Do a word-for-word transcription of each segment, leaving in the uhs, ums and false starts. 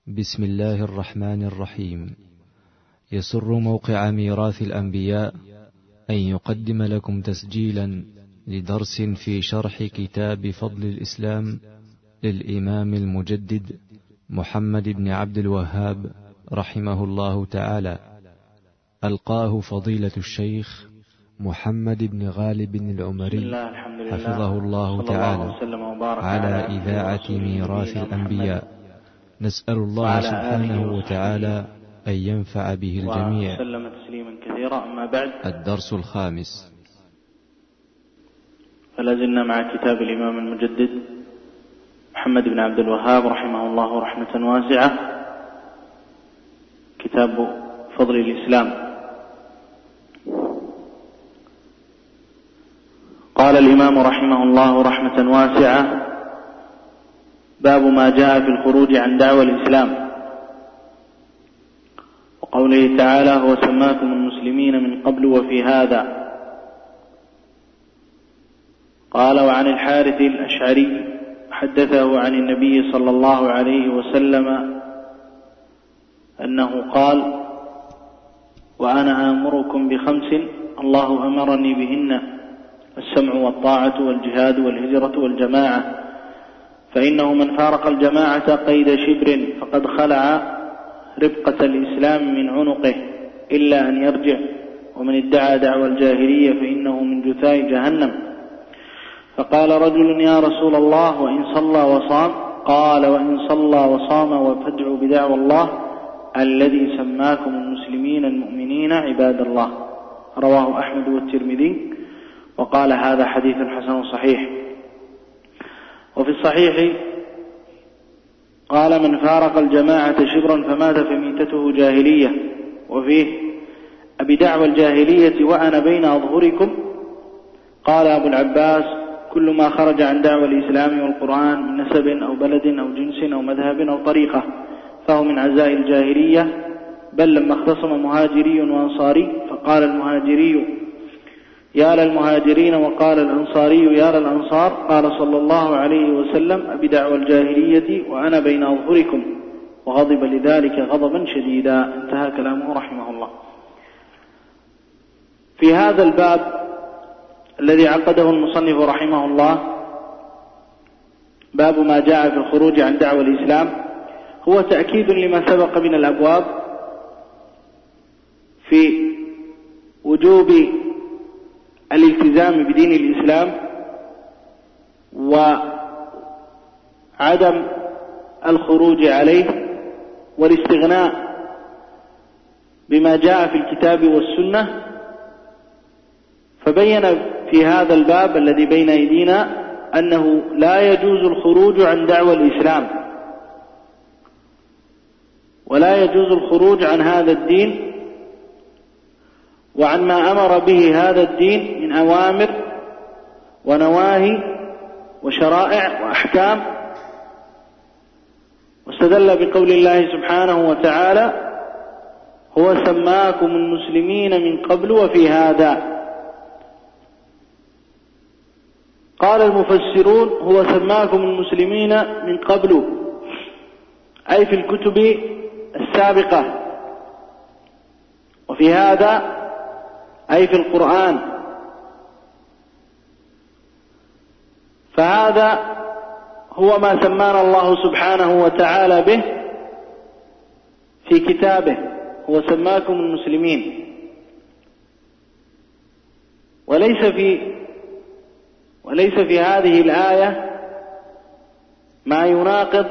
بسم الله الرحمن الرحيم. يسر موقع ميراث الأنبياء أن يقدم لكم تسجيلا لدرس في شرح كتاب فضل الإسلام للإمام المجدد محمد بن عبد الوهاب رحمه الله تعالى، ألقاه فضيلة الشيخ محمد بن غالب العمري حفظه الله تعالى على إذاعة ميراث الأنبياء. نسأل الله سبحانه وتعالى أن ينفع به الجميع. وسلم تسليما كثيرا. أما بعد، الدرس الخامس. فلازلنا مع كتاب الإمام المجدد محمد بن عبد الوهاب رحمه الله رحمة واسعة، كتاب فضل الإسلام. قال الإمام رحمه الله رحمة واسعة: باب ما جاء في الخروج عن دعوى الإسلام، وقوله تعالى: هو سماكم المسلمين من قبل وفي هذا. قال: وعن الحارث الأشعري حدثه عن النبي صلى الله عليه وسلم أنه قال: وأنا آمركم بخمس الله أمرني بهن: السمع والطاعة والجهاد والهجرة والجماعة، فإنه من فارق الجماعة قيد شبر فقد خلع ربقة الإسلام من عنقه إلا أن يرجع، ومن ادعى دعوى الجاهلية فإنه من جثاء جهنم. فقال رجل: يا رسول الله، وإن صلى وصام؟ قال: وإن صلى وصام فادعوا بدعوى الله الذي سماكم المسلمين المؤمنين عباد الله. رواه أحمد والترمذي، وقال: هذا حديث حسن صحيح. وفي الصحيح قال: من فارق الجماعة شبرا فمات فميتته جاهلية. وفيه: أبدعوى الجاهلية وأنا بين أظهركم. قال أبو العباس: كل ما خرج عن دعوى الإسلام والقرآن من نسب أو بلد أو جنس أو مذهب أو طريقة فهو من عزاء الجاهلية. بل لما اختصم مهاجري وأنصاري فقال المهاجري: يا للمهاجرين، وقال الأنصاري: يا للأنصار، قال صلى الله عليه وسلم: أبدعوى الجاهلية وأنا بين أظهركم، وغضب لذلك غضبا شديدا. انتهى كلامه رحمه الله. في هذا الباب الذي عقده المصنف رحمه الله، باب ما جاء في الخروج عن دعوى الإسلام، هو تأكيد لما سبق من الأبواب في وجوب الالتزام بدين الإسلام وعدم الخروج عليه والاستغناء بما جاء في الكتاب والسنة. فبين في هذا الباب الذي بين أيدينا أنه لا يجوز الخروج عن دعوى الإسلام، ولا يجوز الخروج عن هذا الدين وعن ما أمر به هذا الدين من أوامر ونواهي وشرائع وأحكام. واستدل بقول الله سبحانه وتعالى: هو سماكم المسلمين من قبل وفي هذا. قال المفسرون: هو سماكم المسلمين من قبل، أي في الكتب السابقة، وفي هذا أي في القرآن. فهذا هو ما سمانا الله سبحانه وتعالى به في كتابه: هو سماكم المسلمين. وليس في وليس في هذه الآية ما يناقض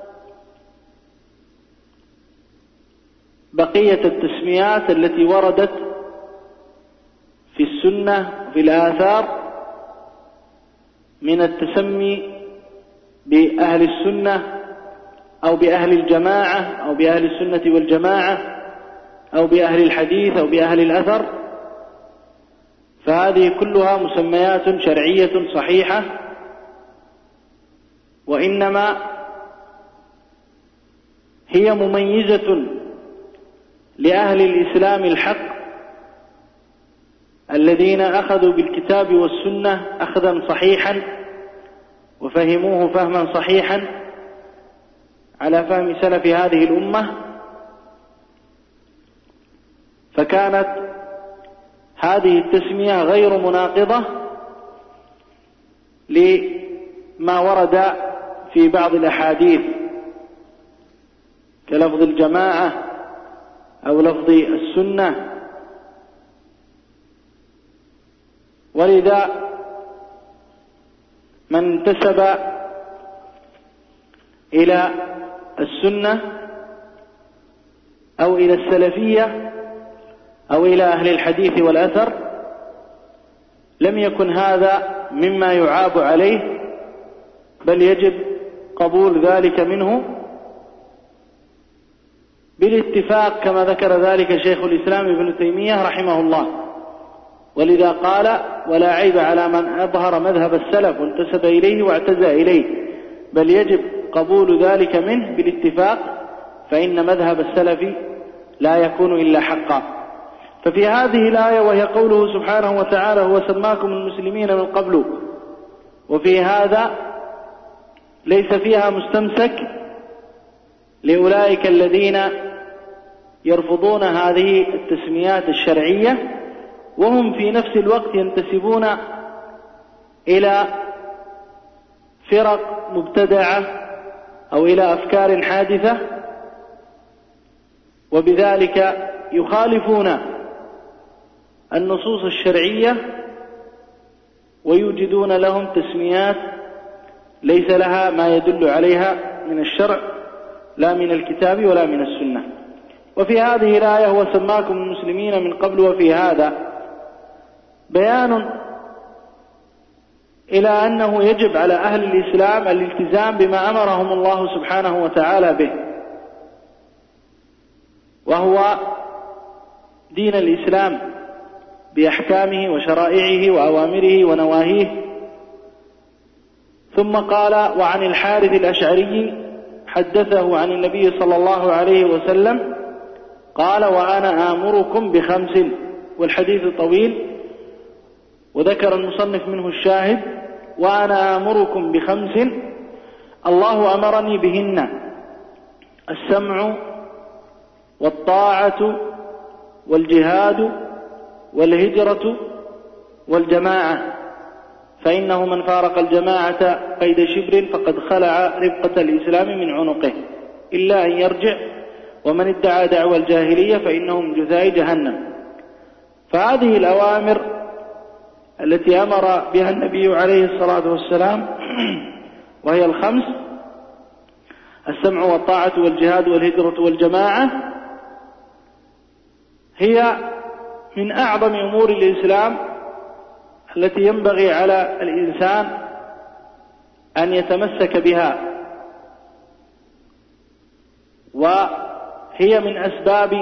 بقية التسميات التي وردت في السنة وفي الآثار من التسمي بأهل السنة أو بأهل الجماعة أو بأهل السنة والجماعة أو بأهل الحديث أو بأهل الأثر. فهذه كلها مسميات شرعية صحيحة، وإنما هي مميزة لأهل الإسلام الحق الذين أخذوا بالكتاب والسنة أخذا صحيحا وفهموه فهما صحيحا على فهم سلف هذه الأمة، فكانت هذه التسمية غير مناقضة لما ورد في بعض الأحاديث كلفظ الجماعة أو لفظ السنة. ولذا من انتسب إلى السنة أو إلى السلفية أو إلى أهل الحديث والأثر لم يكن هذا مما يعاب عليه، بل يجب قبول ذلك منه بالاتفاق، كما ذكر ذلك شيخ الإسلام ابن تيمية رحمه الله. ولذا قال: ولا عيب على من أظهر مذهب السلف وانتسب إليه واعتزى إليه، بل يجب قبول ذلك منه بالاتفاق، فإن مذهب السلف لا يكون إلا حقا. ففي هذه الآية وهي قوله سبحانه وتعالى: هو سماكم المسلمين من قبل، وفي هذا ليس فيها مستمسك لأولئك الذين يرفضون هذه التسميات الشرعية وهم في نفس الوقت ينتسبون إلى فرق مبتدعة أو إلى أفكار حادثة، وبذلك يخالفون النصوص الشرعية ويوجدون لهم تسميات ليس لها ما يدل عليها من الشرع، لا من الكتاب ولا من السنة. وفي هذه الآية: هو سماكم المسلمين من قبل، وفي هذا بيان إلى أنه يجب على أهل الإسلام الالتزام بما أمرهم الله سبحانه وتعالى به، وهو دين الإسلام بأحكامه وشرائعه وأوامره ونواهيه. ثم قال: وعن الحارث الأشعري حدثه عن النبي صلى الله عليه وسلم قال: وأنا آمركم بخمس. والحديث طويل، وذكر المصنف منه الشاهد: وأنا آمركم بخمس الله أمرني بهن: السمع والطاعة والجهاد والهجرة والجماعة، فإنه من فارق الجماعة قيد شبر فقد خلع ربقة الإسلام من عنقه إلا أن يرجع، ومن ادعى دعوى الجاهلية فإنه من جثاء جهنم. فهذه الأوامر التي أمر بها النبي عليه الصلاة والسلام وهي الخمس: السمع والطاعة والجهاد والهجرة والجماعة، هي من أعظم أمور الإسلام التي ينبغي على الإنسان أن يتمسك بها، وهي من أسباب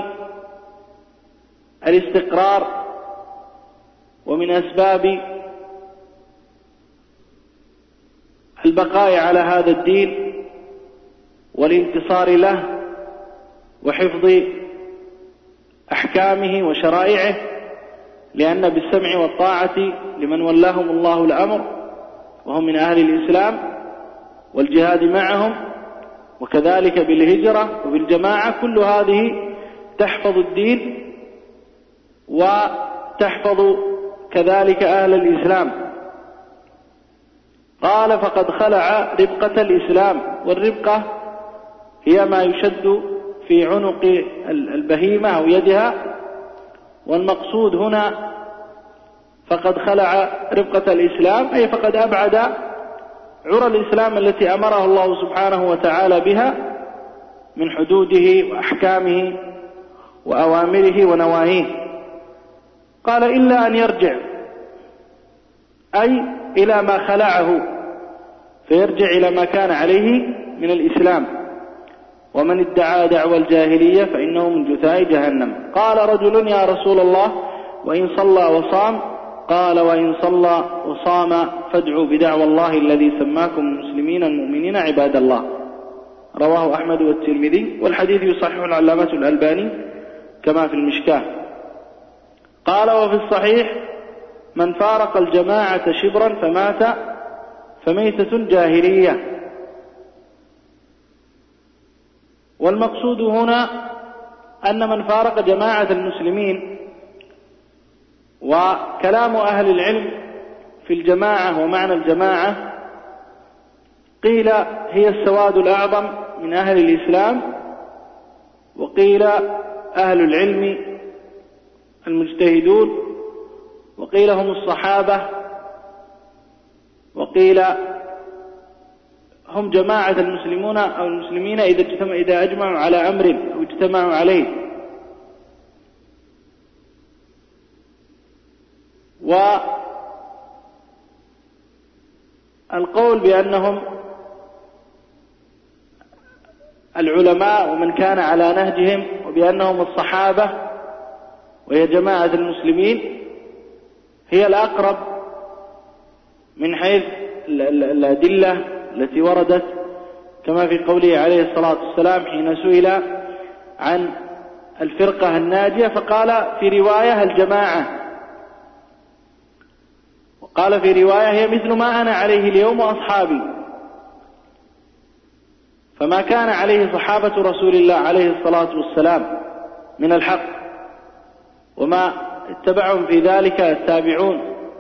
الاستقرار ومن أسباب البقاء على هذا الدين والانتصار له وحفظ أحكامه وشرائعه، لأن بالسمع والطاعة لمن ولاهم الله الأمر وهم من أهل الإسلام، والجهاد معهم، وكذلك بالهجرة وبالجماعة، كل هذه تحفظ الدين وتحفظ كذلك أهل الإسلام. قال: فقد خلع ربقة الإسلام. والربقة هي ما يشد في عنق البهيمة أو يدها، والمقصود هنا فقد خلع ربقة الإسلام أي فقد أبعد عرى الإسلام التي أمره الله سبحانه وتعالى بها من حدوده وأحكامه وأوامره ونواهيه. قال: إلا أن يرجع، أي إلى ما خلعه، فيرجع إلى ما كان عليه من الإسلام. ومن ادعى دعوى الجاهلية فإنه من جثاء جهنم. قال رجل: يا رسول الله، وإن صلى وصام؟ قال: وإن صلى وصام فادعوا بدعوى الله الذي سماكم المسلمين المؤمنين عباد الله. رواه أحمد والترمذي، والحديث يصححه العلامة الألباني كما في المشكاة. قال: وفي الصحيح: من فارق الجماعة شبرا فمات فميتة جاهلية. والمقصود هنا أن من فارق جماعة المسلمين، وكلام أهل العلم في الجماعة ومعنى الجماعة قيل هي السواد الأعظم من أهل الإسلام، وقيل أهل العلم المجتهدون، وقيل هم الصحابة، وقيل هم جماعة المسلمون أو المسلمين إذا اجتمع إذا أجمعوا على أمر أو اجتمعوا عليه. والقول بأنهم العلماء ومن كان على نهجهم، وبأنهم الصحابة وهي جماعة المسلمين، هي الأقرب من حيث الأدلة التي وردت، كما في قوله عليه الصلاة والسلام حين سئل عن الفرقة الناجية فقال في رواية الجماعة، وقال في رواية هي مثل ما أنا عليه اليوم وأصحابي. فما كان عليه صحابة رسول الله عليه الصلاة والسلام من الحق، وما اتبعهم في ذلك التابعون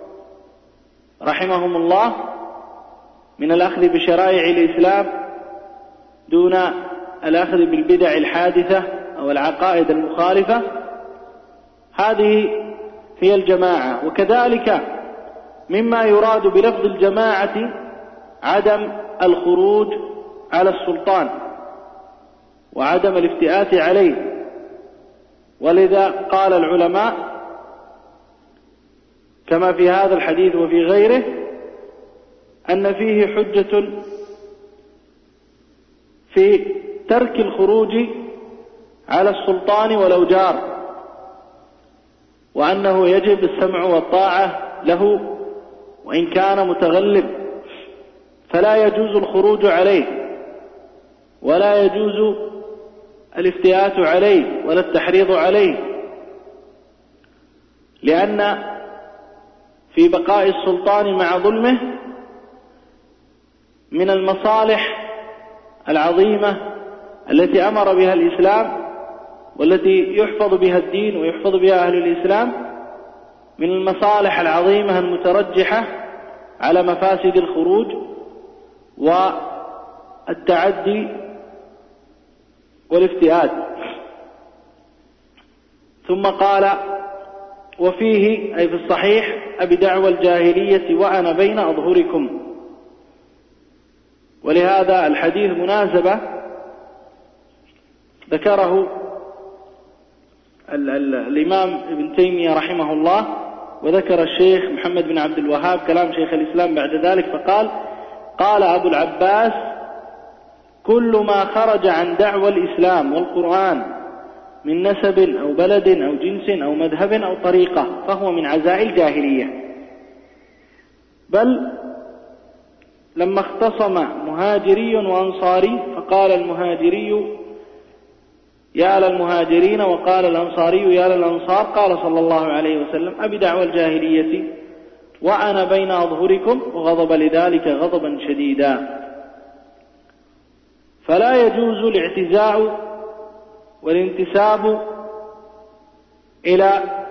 رحمهم الله من الأخذ بشرائع الإسلام دون الأخذ بالبدع الحادثة أو العقائد المخالفة، هذه هي الجماعة. وكذلك مما يراد بلفظ الجماعة عدم الخروج على السلطان وعدم الافتئات عليه. ولذا قال العلماء كما في هذا الحديث وفي غيره أن فيه حجة في ترك الخروج على السلطان ولو جار، وأنه يجب السمع والطاعة له وإن كان متغلب، فلا يجوز الخروج عليه ولا يجوز الافتئات عليه ولا التحريض عليه، لأن في بقاء السلطان مع ظلمه من المصالح العظيمة التي أمر بها الإسلام والتي يحفظ بها الدين ويحفظ بها أهل الإسلام، من المصالح العظيمة المترجحة على مفاسد الخروج والتعدي والافتئات. ثم قال وفيه أي في الصحيح أبدعوى الجاهلية وأنا بين أظهركم. ولهذا الحديث مناسبة ذكره ال ال الإمام ابن تيمية رحمه الله، وذكر الشيخ محمد بن عبد الوهاب كلام شيخ الإسلام بعد ذلك فقال قال أبو العباس كل ما خرج عن دعوى الإسلام والقرآن من نسب أو بلد أو جنس أو مذهب أو طريقة فهو من عزاء الجاهلية. بل لما اختصم مهاجري وأنصاري فقال المهاجري يا للمهاجرين وقال الأنصاري يا للأنصار، قال صلى الله عليه وسلم أبدعوى الجاهلية وأنا بين أظهركم، وغضب لذلك غضبا شديدا. فلا يجوز الاعتزاء والانتساب إلى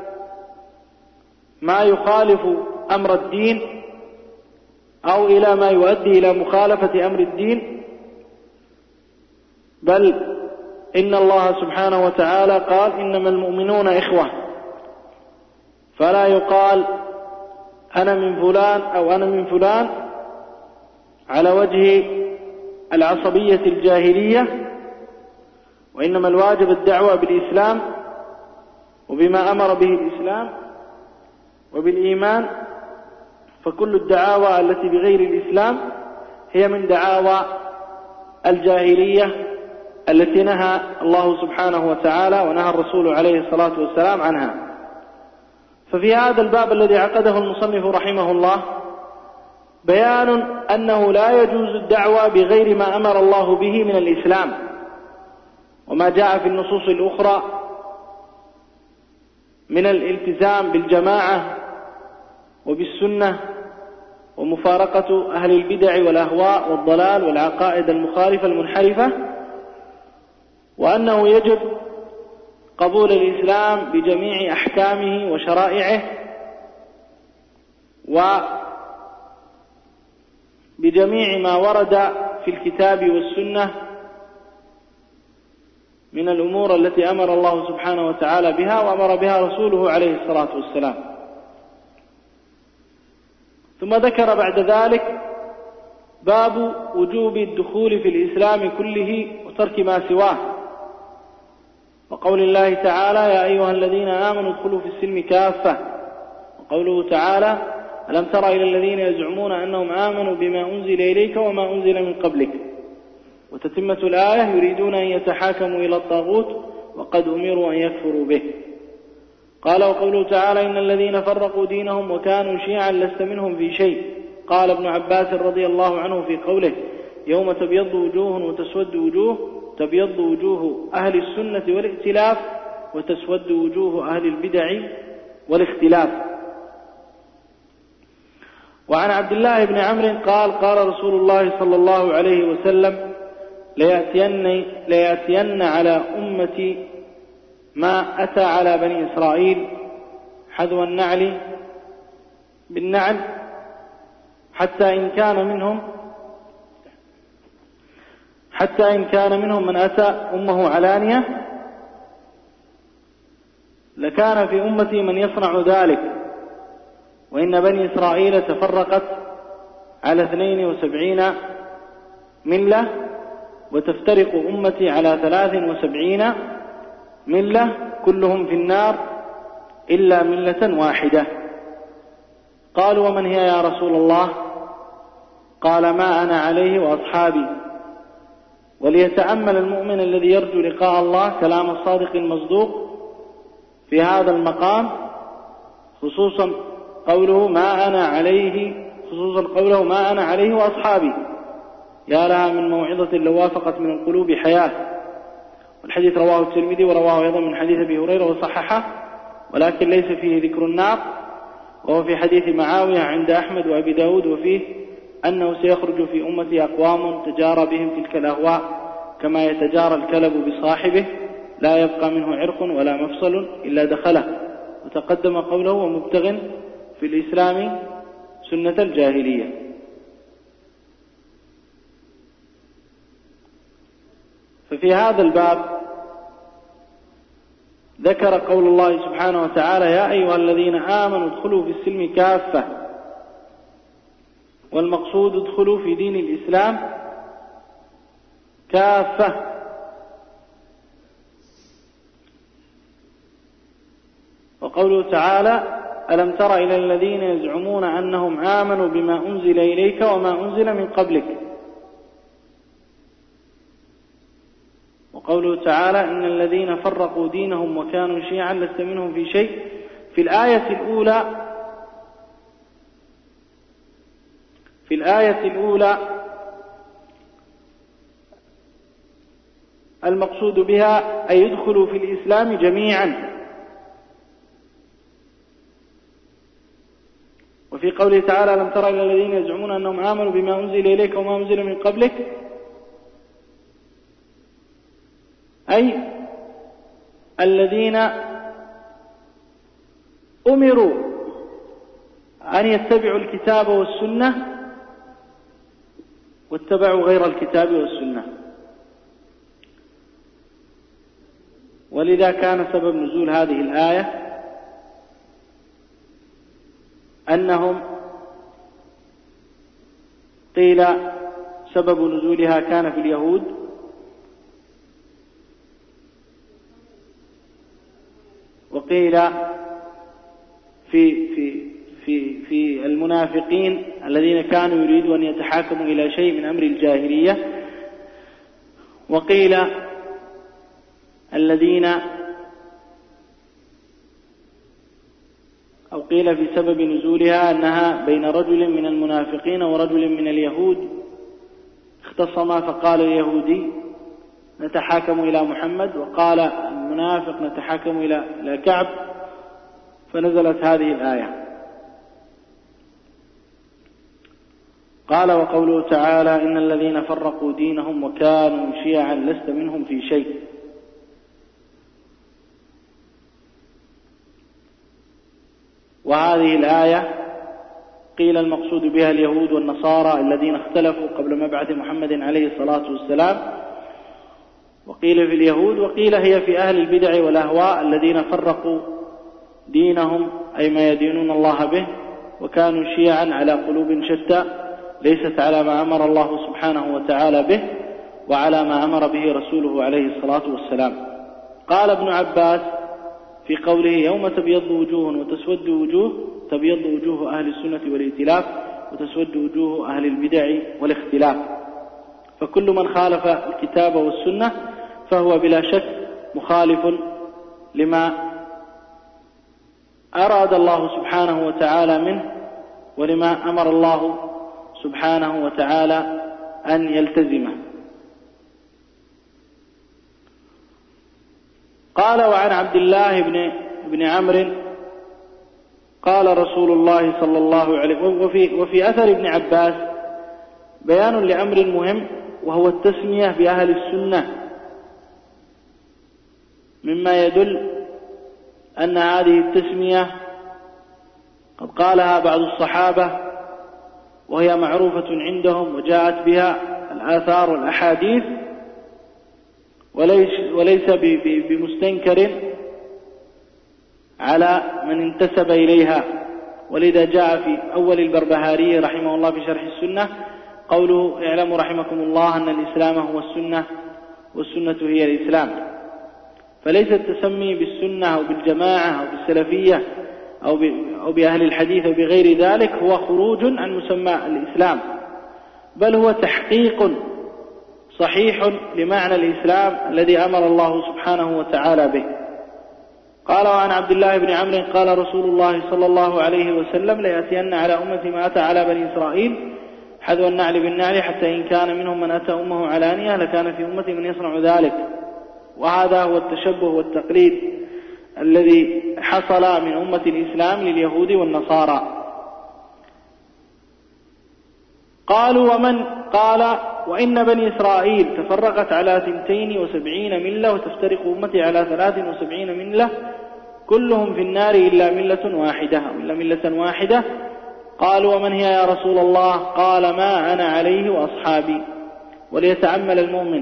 ما يخالف أمر الدين أو إلى ما يؤدي إلى مخالفة أمر الدين، بل إن الله سبحانه وتعالى قال إنما المؤمنون إخوة، فلا يقال أنا من فلان أو أنا من فلان على وجه العصبية الجاهلية، وإنما الواجب الدعوة بالإسلام وبما أمر به الإسلام وبالإيمان. فكل الدعاوى التي بغير الإسلام هي من دعاوى الجاهلية التي نهى الله سبحانه وتعالى ونهى الرسول عليه الصلاة والسلام عنها. ففي هذا الباب الذي عقده المصنف رحمه الله بيان أنه لا يجوز الدعوة بغير ما أمر الله به من الإسلام وما جاء في النصوص الأخرى من الالتزام بالجماعة وبالسنة ومفارقة أهل البدع والأهواء والضلال والعقائد المخالفة المنحرفة. وأنه يجب قبول الإسلام بجميع أحكامه وشرائعه وبجميع ما ورد في الكتاب والسنة من الأمور التي أمر الله سبحانه وتعالى بها وأمر بها رسوله عليه الصلاة والسلام. ثم ذكر بعد ذلك باب وجوب الدخول في الإسلام كله وترك ما سواه، وقول الله تعالى يا أيها الذين آمنوا ادخلوا في السلم كافة، وقوله تعالى ألم تر إلى الذين يزعمون أنهم آمنوا بما أنزل إليك وما أنزل من قبلك، وتتمة الآية يريدون أن يتحاكموا إلى الطاغوت وقد أمروا أن يكفروا به. قال وقوله تعالى إن الذين فرقوا دينهم وكانوا شيعا لست منهم في شيء. قال ابن عباس رضي الله عنه في قوله يوم تبيض وجوه وتسود وجوه، تبيض وجوه أهل السنة والائتلاف وتسود وجوه أهل البدع والاختلاف. وعن عبد الله بن عمرو قال قال رسول الله صلى الله عليه وسلم ليأتين, ليأتين على أمتي ما أتى على بني إسرائيل حذو النعل بالنعل، حتى إن كان منهم حتى إن كان منهم من أتى أمه علانية لكان في أمتي من يصنع ذلك، وإن بني إسرائيل تفرقت على اثنين وسبعين ملة وتفترق أمتي على ثلاث وسبعين ملة كلهم في النار إلا ملة واحدة. قالوا ومن هي يا رسول الله؟ قال ما أنا عليه وأصحابي. وليتأمل المؤمن الذي يرجو لقاء الله كلام الصادق المصدوق في هذا المقام، خصوصا قوله ما أنا عليه خصوصا قوله ما أنا عليه وأصحابي، يا لها من موعظة لو وافقت من القلوب حياة. والحديث رواه الترمذي ورواه أيضا من حديث أبي هريرة وصححه، ولكن ليس فيه ذكر النار، وهو في حديث معاوية عند أحمد وأبي داود، وفيه أنه سيخرج في أمتي أقوام تجارى بهم تلك الأهواء كما يتجارى الكلب بصاحبه لا يبقى منه عرق ولا مفصل إلا دخله. وتقدم قوله ومبتغ في الإسلام سنة الجاهلية. ففي هذا الباب ذكر قول الله سبحانه وتعالى يا أيها الذين آمنوا ادخلوا في السلم كافة، والمقصود ادخلوا في دين الإسلام كافة. وقوله تعالى ألم تر إلى الذين يزعمون أنهم آمنوا بما أنزل إليك وما أنزل من قبلك. وقوله تعالى إن الذين فرقوا دينهم وكانوا شيعا لست منهم في شيء. في الآية الأولى في الآية الأولى المقصود بها أن يدخلوا في الإسلام جميعا. وفي قوله تعالى لم تر إلى الذين يزعمون أنهم آمنوا بما أنزل إليك وما أنزل من قبلك، أي الذين أمروا أن يتبعوا الكتاب والسنة واتبعوا غير الكتاب والسنة. ولذا كان سبب نزول هذه الآية أنهم قيل سبب نزولها كان في اليهود، وقيل في في في في المنافقين الذين كانوا يريدون أن يتحاكموا إلى شيء من أمر الجاهلية، وقيل الذين أو قيل في سبب نزولها أنها بين رجل من المنافقين ورجل من اليهود اختصما، فقال اليهودي نتحاكم إلى محمد، وقال المنافق نتحاكم إلى كعب، فنزلت هذه الآية. قال وقوله تعالى إن الذين فرقوا دينهم وكانوا شيعا لست منهم في شيء. وهذه الآية قيل المقصود بها اليهود والنصارى الذين اختلفوا قبل مبعث محمد عليه الصلاة والسلام، وقيل في اليهود، وقيل هي في أهل البدع والأهواء الذين فرقوا دينهم أي ما يدينون الله به، وكانوا شيعا على قلوب شتى ليست على ما أمر الله سبحانه وتعالى به وعلى ما أمر به رسوله عليه الصلاة والسلام. قال ابن عباس في قوله يوم تبيض وجوه وتسود وجوه: تبيض وجوه أهل السنة والائتلاف وتسود وجوه أهل البدع والاختلاف. فكل من خالف الكتاب والسنة فهو بلا شك مخالف لما أراد الله سبحانه وتعالى منه ولما أمر الله سبحانه وتعالى أن يلتزمه. قال: وعن عبد الله بن, بن عمرو قال رسول الله صلى الله عليه وسلم. وفي, وفي أثر ابن عباس بيان لأمر مهم، وهو التسمية بأهل السنة، مما يدل أن هذه التسمية قد قالها بعض الصحابة وهي معروفة عندهم وجاءت بها الآثار والأحاديث، وليس, وليس بمستنكر على من انتسب إليها. ولذا جاء في أول البربهاري رحمه الله في شرح السنة قوله: اعلموا رحمكم الله أن الإسلام هو السنة والسنة هي الإسلام. فليس التسمي بالسنة أو بالجماعة أو بالسلفية أو بأهل الحديث أو بغير ذلك هو خروج عن مسمى الإسلام، بل هو تحقيق صحيح لمعنى الإسلام الذي أمر الله سبحانه وتعالى به. قال: وعن عبد الله بن عمرو قال رسول الله صلى الله عليه وسلم: ليأتين على أمتي ما أتى على بني إسرائيل حذو النعل بالنعل، حتى إن كان منهم من أتى أمه علانية لكان في أمتي من يصنع ذلك. وهذا هو التشبه والتقليد الذي حصل من أمة الإسلام لليهود والنصارى. قالوا: ومن؟ قال: وإن بني إسرائيل تفرقت على ثنتين وسبعين ملة وتفترق أمتي على ثلاث وسبعين ملة كلهم في النار إلا ملة واحدة إلا ملة واحدة. قالوا: ومن هي يا رسول الله؟ قال: ما أنا عليه وأصحابي. وليتأمل المؤمن،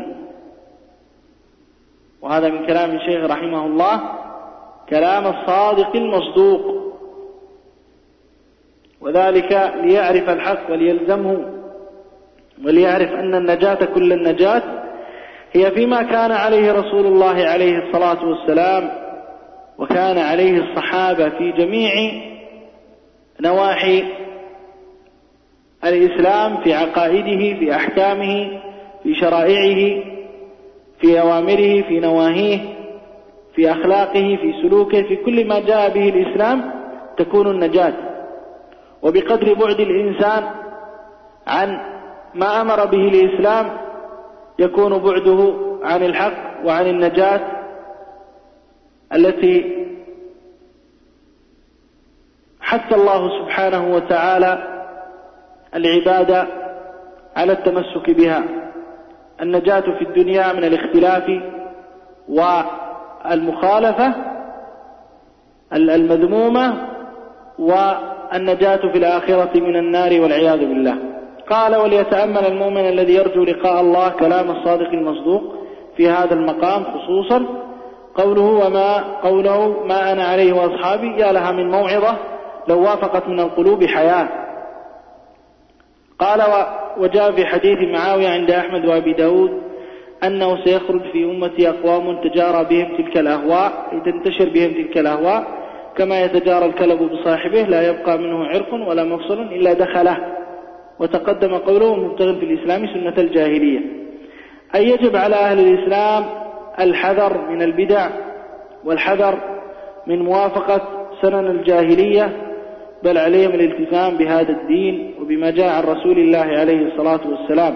وهذا من كلام الشيخ رحمه الله، كلام الصادق المصدوق، وذلك ليعرف الحق وليلزمه، وليعرف أن النجاة كل النجاة هي فيما كان عليه رسول الله عليه الصلاة والسلام وكان عليه الصحابة في جميع نواحي الإسلام، في عقائده، في أحكامه، في شرائعه، في أوامره، في نواهيه، في أخلاقه، في سلوكه، في كل ما جاء به الإسلام تكون النجاة. وبقدر بعد الإنسان عن ما أمر به الإسلام يكون بعده عن الحق وعن النجاة التي حث الله سبحانه وتعالى العباد على التمسك بها. النجاة في الدنيا من الاختلاف والمخالفة المذمومة، والنجاة في الآخرة من النار والعياذ بالله. قال: وليتأمل المؤمن الذي يرجو لقاء الله كلام الصادق المصدوق في هذا المقام، خصوصا قوله وما قوله ما أنا عليه وأصحابي، يا لها من موعظة لو وافقت من القلوب حياة. قال: وجاء في حديث معاوية عند أحمد وأبي داود أنه سيخرج في أمتي أقوام تجارى بهم تلك الأهواء، تنتشر بهم تلك الأهواء كما يتجارى الكلب بصاحبه، لا يبقى منه عرق ولا مفصل إلا دخله. وتقدم قوله مبتغ في الإسلام سنة الجاهلية، أي يجب على أهل الإسلام الحذر من البدع والحذر من موافقة سنن الجاهلية، بل عليهم الالتزام بهذا الدين وبما جاء عن رسول الله عليه الصلاة والسلام،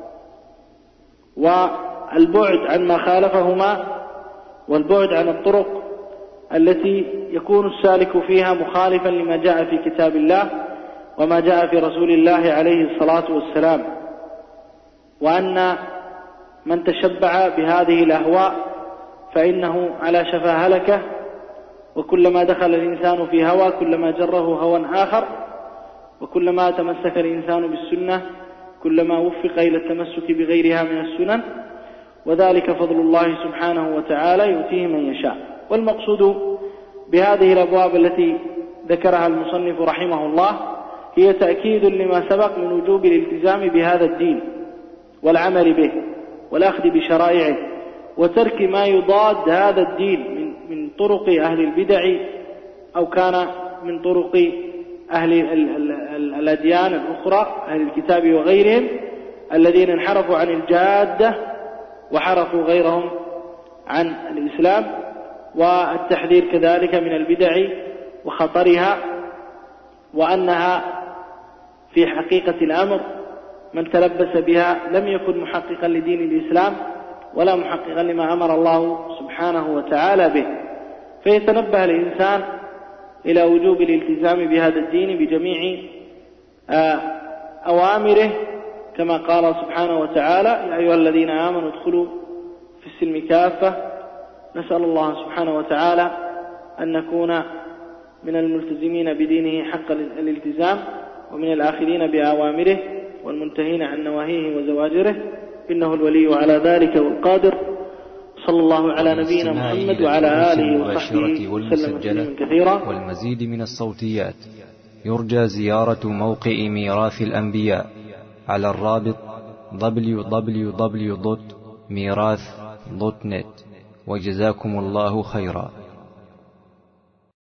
والبعد عن ما خالفهما، والبعد عن الطرق التي يكون السالك فيها مخالفا لما جاء في كتاب الله وما جاء في رسول الله عليه الصلاة والسلام. وأن من تشبع بهذه الأهواء فإنه على شفا هلكة، وكلما دخل الإنسان في هوى كلما جره هوى آخر، وكلما تمسك الإنسان بالسنة كلما وفق إلى التمسك بغيرها من السنن، وذلك فضل الله سبحانه وتعالى يؤتيه من يشاء. والمقصود بهذه الأبواب التي ذكرها المصنف رحمه الله هي تأكيد لما سبق من وجوب الالتزام بهذا الدين والعمل به والأخذ بشرائعه، وترك ما يضاد هذا الدين من من طرق أهل البدع أو كان من طرق أهل الأديان الأخرى أهل الكتاب وغيرهم الذين انحرفوا عن الجادة وحرفوا غيرهم عن الإسلام، والتحذير كذلك من البدع وخطرها، وأنها في حقيقة الأمر من تلبس بها لم يكن محققا لدين الإسلام ولا محققا لما أمر الله سبحانه وتعالى به. فيتنبه الإنسان إلى وجوب الالتزام بهذا الدين بجميع أوامره، كما قال سبحانه وتعالى: يا أيها الذين آمنوا ادخلوا في السلم كافة. نسأل الله سبحانه وتعالى أن نكون من الملتزمين بدينه حق الالتزام، ومن الآخذين بأوامره والمنتهين عن نواهيه وزواجره، إنه الولي على ذلك والقادر. صلى الله على نبينا محمد وعلى آله وصحبه وسلم تسليما كثيرا. والمزيد من الصوتيات يرجى زيارة موقع ميراث الأنبياء على الرابط دبليو دبليو دبليو دوت ميراث دوت نت. وجزاكم الله خيرا.